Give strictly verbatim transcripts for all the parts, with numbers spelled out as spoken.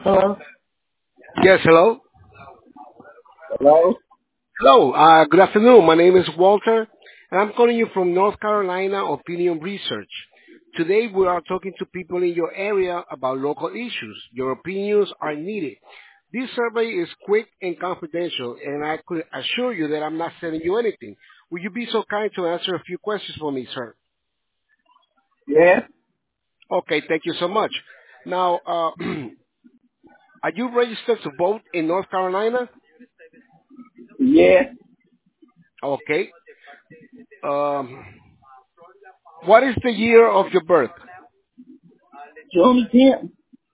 Hello? Yes, hello. Hello? Hello. Uh, good afternoon. My name is Walter, and I'm calling you from North Carolina Opinion Research. Today, we are talking to people in your area about local issues. Your opinions are needed. This survey is quick and confidential, and I could assure you that I'm not selling you anything. Will you be so kind to answer a few questions for me, sir? Yes? Okay, thank you so much. Now, uh, are you registered to vote in North Carolina? Yes? Okay. Um, what is the year of your birth? June tenth?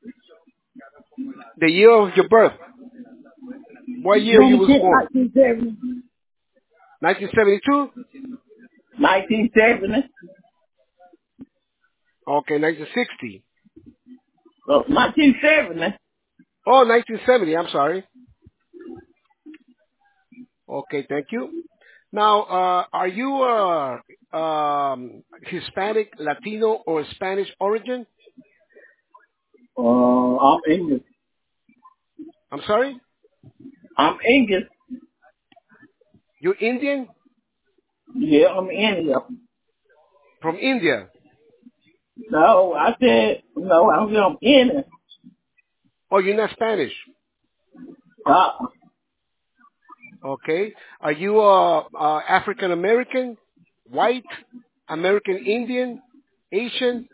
The year of your birth. What year you June was tenth, born? nineteen seventy? nineteen seventy-two? nineteen seventy? Okay, nineteen sixty. Oh, nineteen seventy? Oh, nineteen seventy. I'm sorry. Okay, thank you. Now, uh, are you uh, um, Hispanic, Latino, or Spanish origin? Uh, I'm English. I'm sorry? I'm English. You Indian? Yeah, I'm India. From India? No, I said, no, I'm from India. Oh, you're not Spanish. Uh, Okay. Are you uh, uh, African American, white, American Indian, Asian?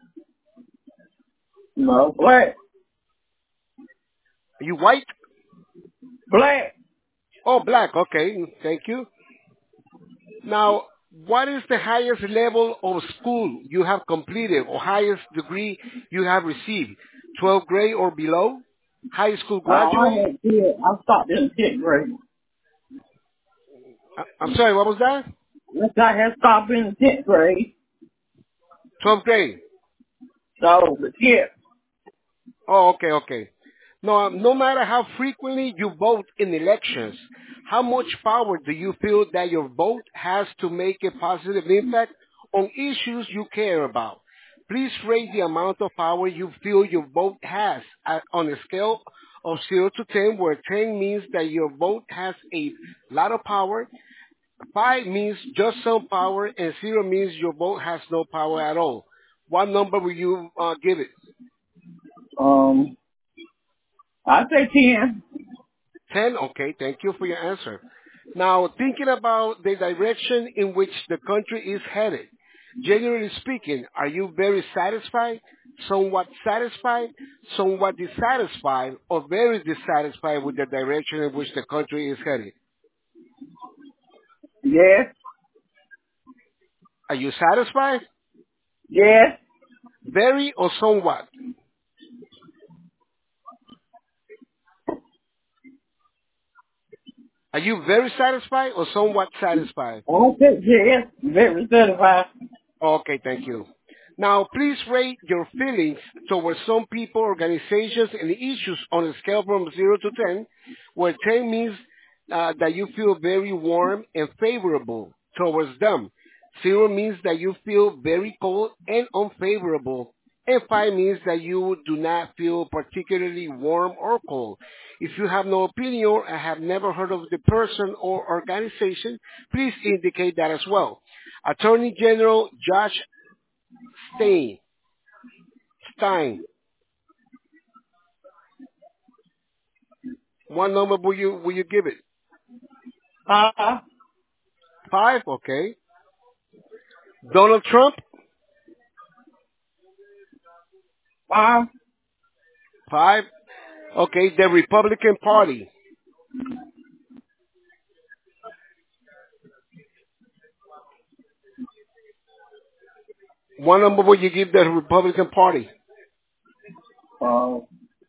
no, black. Are you white? Black. Oh, black. Okay, thank you. Now, what is the highest level of school you have completed or highest degree you have received? twelfth grade or below? High school Uh, I graduate? had kid. I stopped in the tenth grade. I- I'm sorry, what was that? Once I had stopped in the tenth grade, twelfth grade. so, but yeah, Oh, okay, okay. No, um, no matter how frequently you vote in elections, how much power do you feel that your vote has to make a positive impact on issues you care about? Please rate the amount of power you feel your vote has at, on a scale of zero to ten, where ten means that your vote has a lot of power, five means just some power, and zero means your vote has no power at all. What number will you uh, give it? um, I say ten. ten? Okay, thank you for your answer. Now, thinking about the direction in which the country is headed, generally speaking, are you very satisfied, somewhat satisfied, somewhat dissatisfied, or very dissatisfied with the direction in which the country is headed? Yes, Are you satisfied, yes, very, or somewhat? Are you very satisfied or somewhat satisfied? I say yes, very certified. Okay, thank you. Now, please rate your feelings towards some people, organizations, and issues on a scale from zero to ten, where ten means uh, that you feel very warm and favorable towards them. zero means that you feel very cold and unfavorable. And five means that you do not feel particularly warm or cold. If you have no opinion or have never heard of the person or organization, please indicate that as well. Attorney General Josh Stein. Stein. What number will you will you give it? Uh, Five. Okay. Donald Trump. five, Five. Okay. The Republican Party. What number will you give the Republican Party? uh,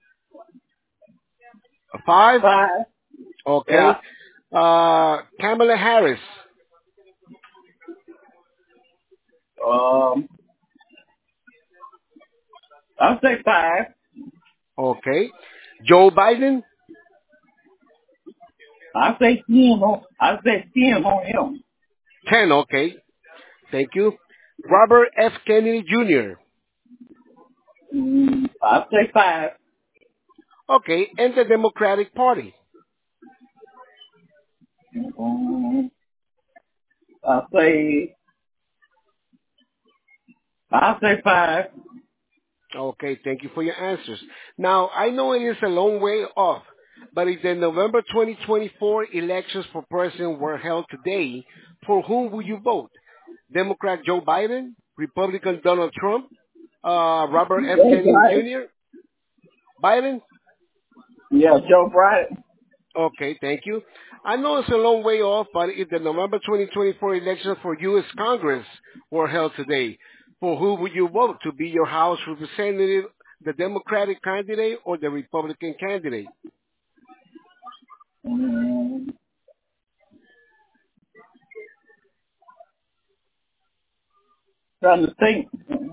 A five. five, yeah, Okay. Uh, Kamala Harris. um, I say five, Okay. Joe Biden. I say ten on, I say ten on him. Ten. Okay. Thank you. Robert F. Kennedy Junior Mm, I say five, Okay, and the Democratic Party. Um, I say, I say five. Okay, thank you for your answers. Now, I know it is a long way off, but if the November twenty twenty-four elections for president were held today, for whom would you vote? Democrat Joe Biden, Republican Donald Trump, uh, Robert F. Joe Kennedy Biden. Junior Biden? Yeah, Joe Biden. Okay, thank you. I know it's a long way off, but if the November twenty twenty-four elections for U S. Congress were held today, for who would you vote to be your House representative, the Democratic candidate or the Republican candidate? Um, trying to think.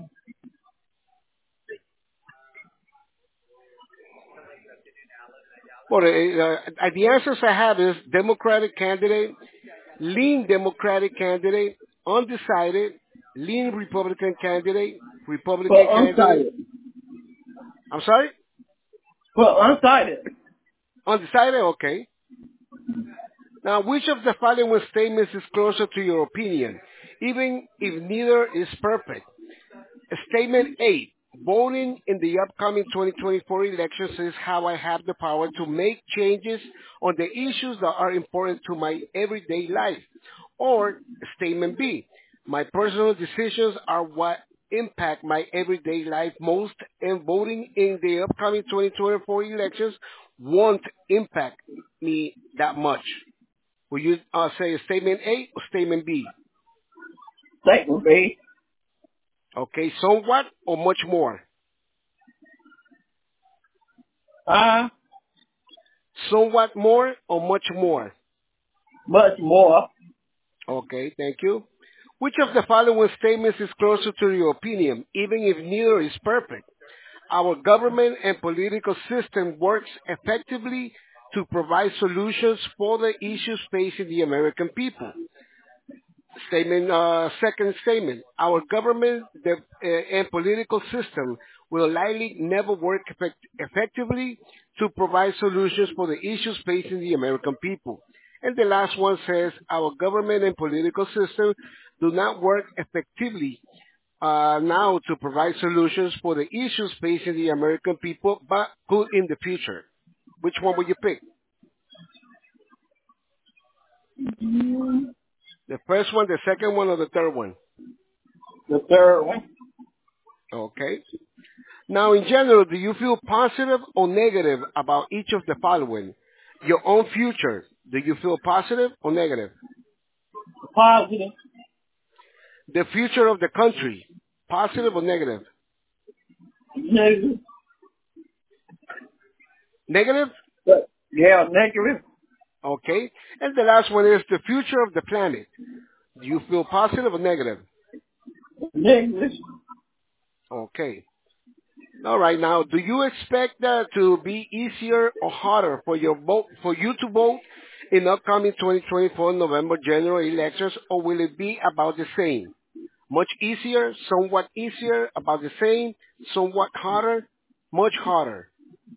Well, uh, uh, the answers I have is Democratic candidate, lean Democratic candidate, undecided, lean Republican candidate, But Republican candidate. unsighted. I'm sorry? But unsighted. Undecided? Okay. Now, which of the following statements is closer to your opinion, even if neither is perfect? Statement eight. Voting in the upcoming twenty twenty-four elections is how I have the power to make changes on the issues that are important to my everyday life. Or Statement B. My personal decisions are what impact my everyday life most, and voting in the upcoming twenty twenty-four elections won't impact me that much. Will you uh, say Statement A or Statement B? That would be Okay, somewhat or much more? uh, Somewhat more or much more? much more. Okay, thank you. Which of the following statements is closer to your opinion, even if neither is perfect? Our government and political system works effectively to provide solutions for the issues facing the American people. Statement, uh, second statement. Our government the, uh, and political system will likely never work effect- effectively to provide solutions for the issues facing the American people. And the last one says, our government and political system do not work effectively uh, now to provide solutions for the issues facing the American people, but could in the future. Which one would you pick? Mm, The first one, the second one, or the third one? the third one. Okay. Now, in general, do you feel positive or negative about each of the following? Your own future. Do you feel positive or negative? Positive. The future of the country. Positive or negative? Negative. Negative? But yeah, negative. Okay. And the last one is the future of the planet. Do you feel positive or negative? Negative. Okay. All right. Now, do you expect that to be easier or harder for your vote, for you to vote in upcoming twenty twenty-four November general elections, or will it be about the same? Much easier, somewhat easier, about the same, somewhat harder, much harder.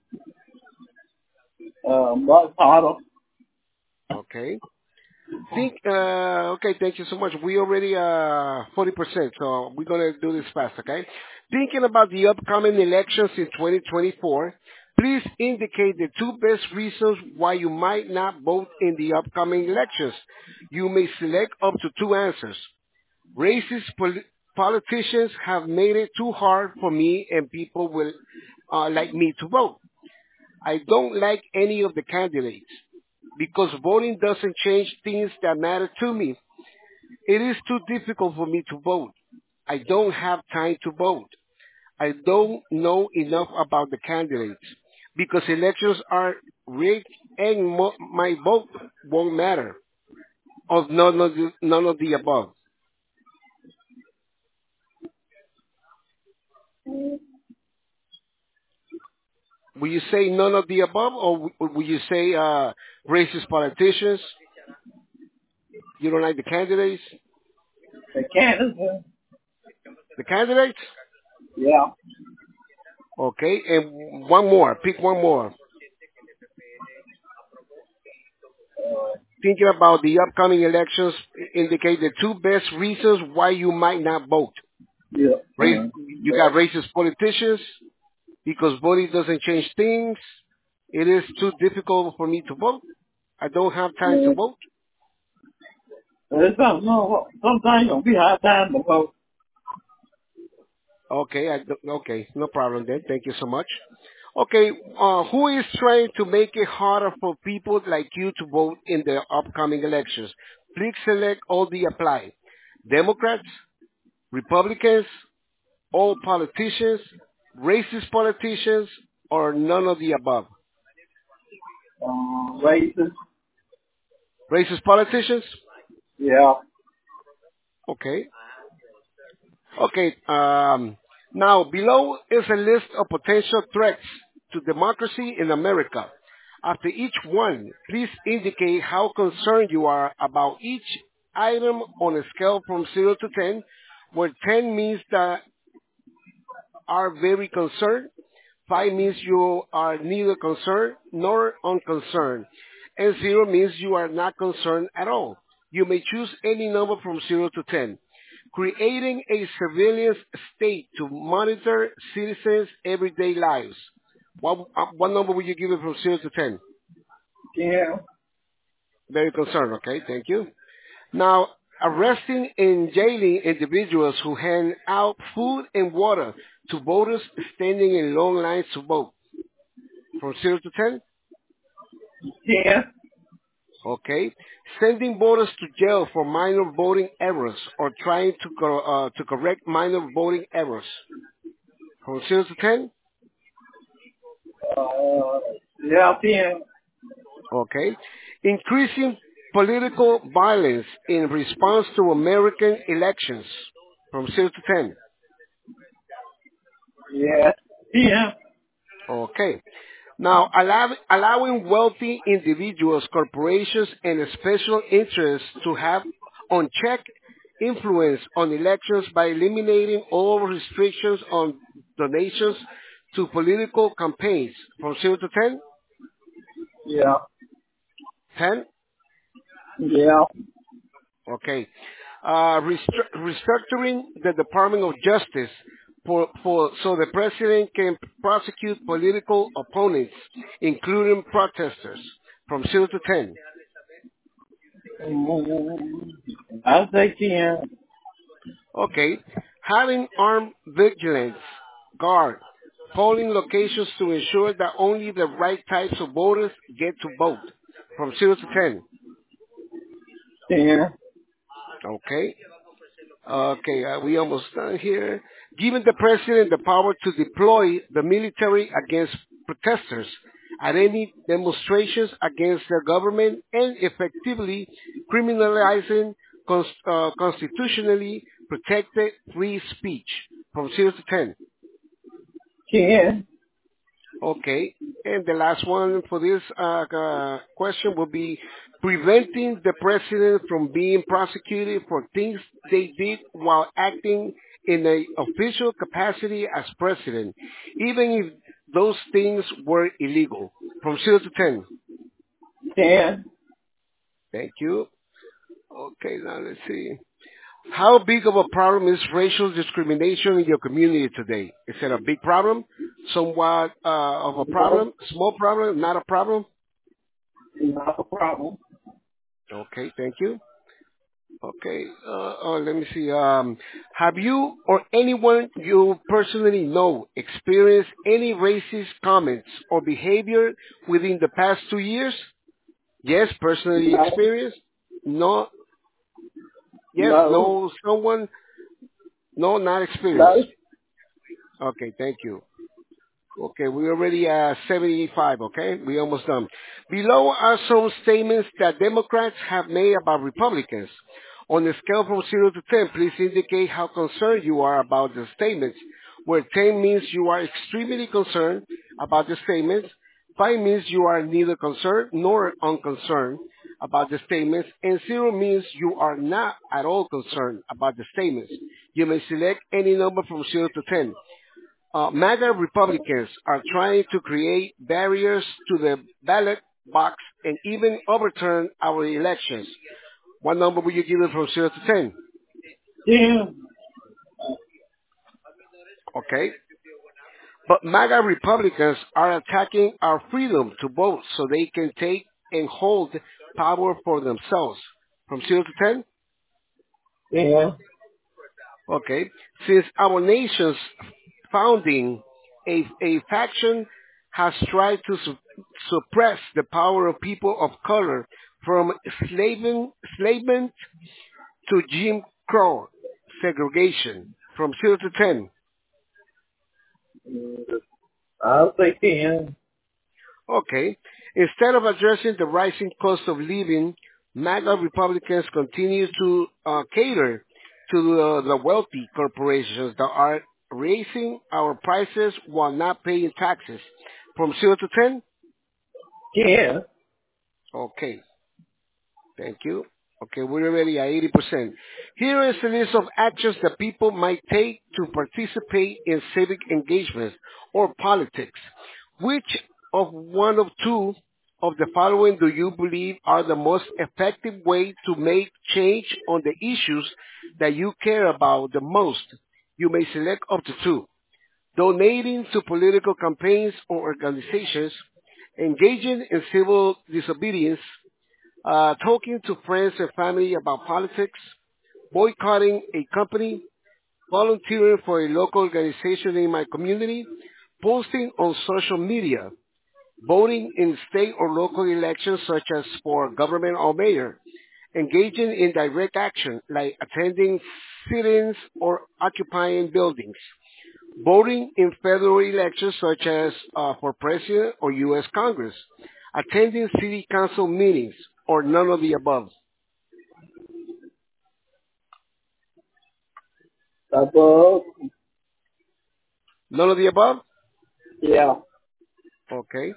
Uh, much harder. Okay. Think. Uh, okay. Thank you so much. We already uh forty percent, so we're gonna do this fast. Okay. Thinking about the upcoming elections in twenty twenty-four, please indicate the two best reasons why you might not vote in the upcoming elections. You may select up to two answers. Racist pol- politicians have made it too hard for me and people will uh, like me to vote. I don't like any of the candidates because voting doesn't change things that matter to me. It is too difficult for me to vote. I don't have time to vote. I don't know enough about the candidates because elections are rigged and mo- my vote won't matter. Of none of the, none of the above. Will you say none of the above, or w- will you say uh, racist politicians? You don't like the candidates? The Canada. The candidates? Yeah. Okay, and one more. Pick one more. thinking about the upcoming elections indicate the two best reasons why you might not vote. Yeah. Race, Uh, you got racist politicians because voting doesn't change things. It is too difficult for me to vote. I don't have time to yeah. vote. There's something, no, sometimes you'll be hard time to vote. Okay, I, don't- okay, no problem then. Thank you so much. Okay, uh, who is trying to make it harder for people like you to vote in the upcoming elections? Please select all the apply. Democrats, Republicans, all politicians, racist politicians, or none of the above. Um, racist. Racist politicians? Yeah. Okay. Okay. Um, now, below is a list of potential threats to democracy in America. After each one, please indicate how concerned you are about each item on a scale from zero to ten, where ten means that are very concerned, five means you are neither concerned nor unconcerned, and zero means you are not concerned at all. You may choose any number from zero to ten. Creating a surveillance state to monitor citizens' everyday lives. What, uh, what number would you give it from zero to ten? Yeah. Very concerned, okay, thank you. Now, arresting and jailing individuals who hand out food and water to voters standing in long lines to vote. From zero to ten? Yeah. Okay. Sending voters to jail for minor voting errors or trying to, co- uh, to correct minor voting errors. From zero to ten? Uh, yeah, ten. Okay. Increasing political violence in response to American elections. From zero to ten. Yeah. ten. Okay. Now, allow, allowing wealthy individuals, corporations, and special interests to have unchecked influence on elections by eliminating all restrictions on donations to political campaigns. From zero to ten? Yeah. ten? Yeah. Okay. Uh, restru- restructuring the Department of Justice for, for, so the president can prosecute political opponents, including protesters, from zero to ten. Mm, I say ten. Okay. Having armed vigilance guard polling locations to ensure that only the right types of voters get to vote, from zero to ten. ten. Okay. Okay, uh, we almost done here. Giving the president the power to deploy the military against protesters at any demonstrations against the government and effectively criminalizing cons- uh, constitutionally protected free speech. From zero to ten. ten. Okay. And the last one for this uh, uh, question will be preventing the president from being prosecuted for things they did while acting in a official capacity as president, even if those things were illegal. From zero to ten. ten. Thank you. Okay, now let's see. How big of a problem is racial discrimination in your community today? Is it a big problem? Somewhat uh, of a No. problem? Small problem? Not a problem? Not a problem. Okay, thank you. Okay, uh, oh, let me see. Um, have you or anyone you personally know experienced any racist comments or behavior within the past two years? Yes, personally No. experienced. No. Yes, No. no. Someone. No, not experienced. No. Okay, thank you. Okay, we're already at seventy-five, okay? We're almost done. Below are some statements that Democrats have made about Republicans. On a scale from zero to ten, please indicate how concerned you are about the statements, where ten means you are extremely concerned about the statements, five means you are neither concerned nor unconcerned about the statements, and zero means you are not at all concerned about the statements. You may select any number from zero to ten. Uh, MAGA Republicans are trying to create barriers to the ballot box and even overturn our elections. What number would you give it from zero to ten? ten. Okay. But MAGA Republicans are attacking our freedom to vote so they can take and hold power for themselves. From zero to ten? ten. Okay. Since our nation's founding, a, a faction has tried to su- suppress the power of people of color from enslavement, enslavement to Jim Crow segregation. From zero to ten. I'll say ten. Okay. Instead of addressing the rising cost of living, MAGA Republicans continue to uh, cater to uh, the wealthy corporations that are raising our prices while not paying taxes. From zero to ten? ten. Okay. Thank you. Okay, we're already at eighty percent. Here is a list of actions that people might take to participate in civic engagements or politics. Which of one of two of the following do you believe are the most effective way to make change on the issues that you care about the most? You may select up to two. Donating to political campaigns or organizations, engaging in civil disobedience, uh, talking to friends and family about politics, boycotting a company, volunteering for a local organization in my community, posting on social media, voting in state or local elections such as for government or mayor, engaging in direct action like attending sit-ins or occupying buildings, voting in federal elections such as uh, for president or U S Congress, attending city council meetings, or none of the above. Above. None of the above? Yeah. Okay.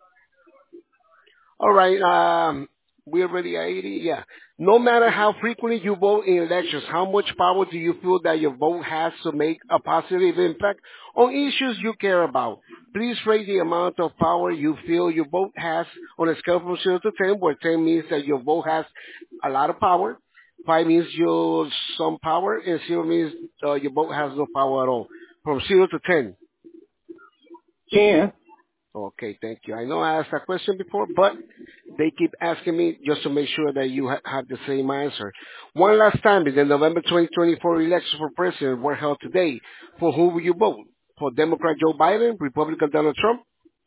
All right. Um, we're already at eighty. Yeah. No matter how frequently you vote in elections, how much power do you feel that your vote has to make a positive impact on issues you care about? Please rate the amount of power you feel your vote has on a scale from zero to ten, where ten means that your vote has a lot of power, five means you some power, and zero means uh, your vote has no power at all. From zero to ten. ten. Okay, thank you. I know I asked that question before, but they keep asking me just to make sure that you ha- have the same answer. One last time, the November twenty twenty-four elections for president were held today. For who will you vote? For Democrat Joe Biden, Republican Donald Trump?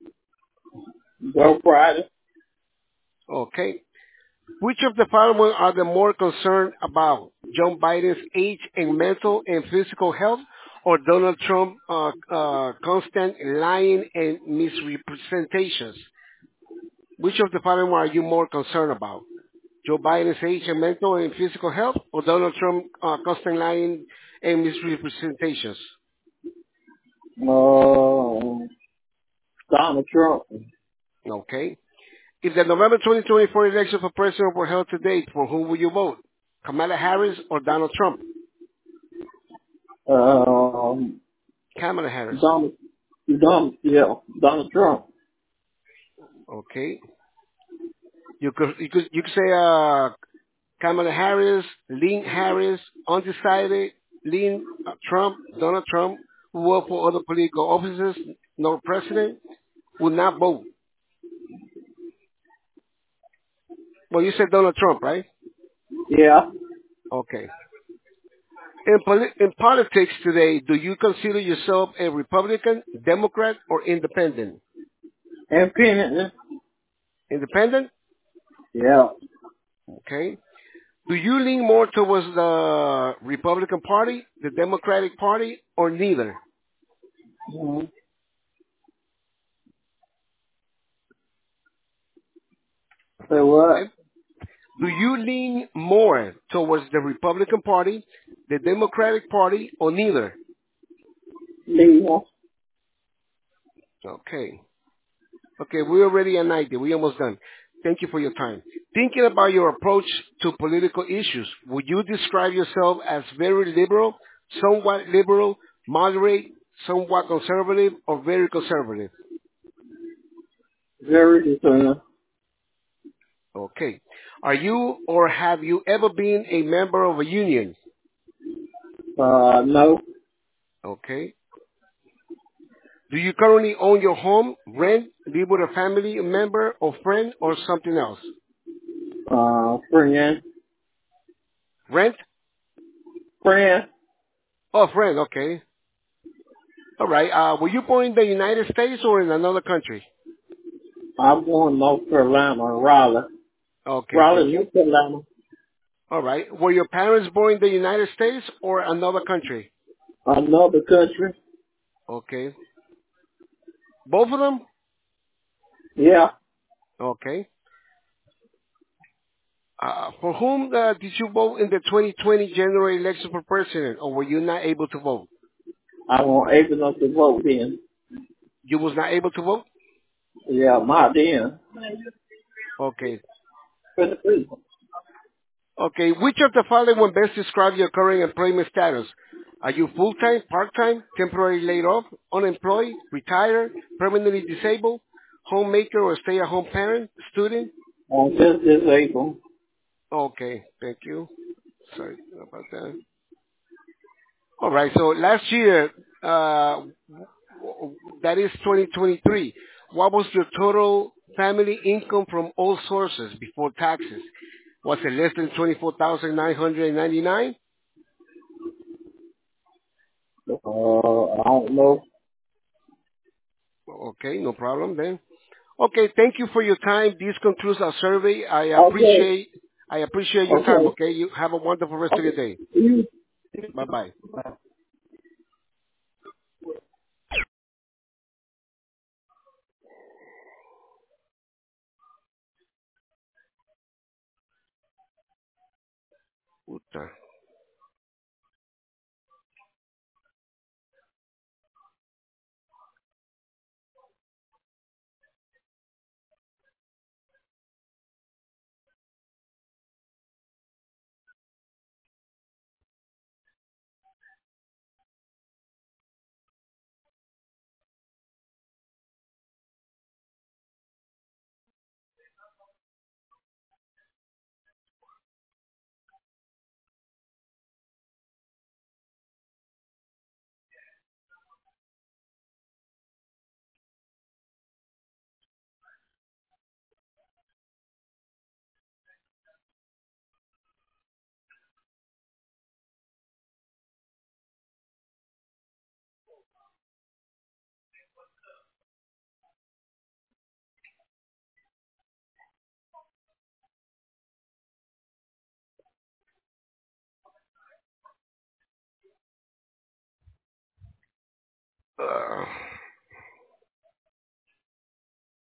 Go Friday. Okay. Which of the following are the more concerned about? Joe Biden's age and mental and physical health, or Donald Trump uh, uh, constant lying and misrepresentations? Which of the following are you more concerned about? Joe Biden's age and mental and physical health, or Donald Trump uh, constant lying and misrepresentations? Uh, Donald Trump. Okay. If the November twenty twenty-four election for president were held today, for whom will you vote? Kamala Harris or Donald Trump? Um, Kamala Harris. Donald, Donald, yeah, Donald Trump. Okay. You could you could you could say uh, Kamala Harris, Lynn Harris, undecided, Lynn uh, Trump, Donald Trump, who work for other political offices, no president, will not vote. Well, you said Donald Trump, right? Yeah. Okay. In, poli- in politics today, do you consider yourself a Republican, Democrat, or independent? Independent. Independent? Yeah. Okay. Do you lean more towards the Republican Party, the Democratic Party, or neither? Mm-hmm. Say what? Okay. Do you lean more towards the Republican Party, the Democratic Party, or neither? Legal. Okay. Okay, we're already at ninety. We're almost done. Thank you for your time. Thinking about your approach to political issues, would you describe yourself as very liberal, somewhat liberal, moderate, somewhat conservative, or very conservative? Very concerned. Okay. Are you or have you ever been a member of a union? Uh, no. Okay. Do you currently own your home, rent, live with a family member or friend, or something else? Uh, friend. Rent? Friend. Oh, friend. Okay. All right. Uh, were you born in the United States or in another country? I'm going to North Carolina, Raleigh. Okay. Thank Raleigh, you. North Carolina. All right. Were your parents born in the United States or another country? Another country. Okay. Both of them? Yeah. Okay. Uh, for whom uh, did you vote in the twenty twenty general election for president, or were you not able to vote? I won't able enough to vote then. You was not able to vote? Yeah, my then. Okay. For the people. Okay. Which of the following best describe your current employment status? Are you full-time, part-time, temporarily laid off, unemployed, retired, permanently disabled, homemaker or stay-at-home parent, student? I'm just disabled. Okay. Thank you. Sorry about that. All right. So last year, uh, that is twenty twenty-three. What was your total family income from all sources before taxes? Was it less than twenty-four thousand nine hundred ninety-nine? Uh, I don't know. Okay, no problem then. Okay, thank you for your time. This concludes our survey. I Okay. appreciate I appreciate your time. Okay. Okay, you have a wonderful rest of your Okay. day. You Bye bye. Puta. Uh.